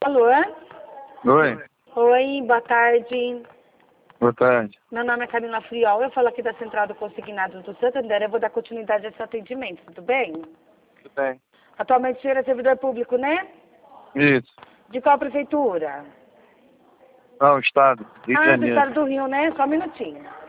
Alô? Oi, Oi, boa tarde. boa tarde. Meu nome é Camila Friol, eu falo aqui da Central do Consignado do Santander. Eu vou dar continuidade a esse atendimento, tudo bem? Tudo bem? Atualmente o senhor é servidor público, né? Isso. De qual prefeitura? Não, Estado, Rio de Do Janeiro. estado do Rio, né? Só um minutinho.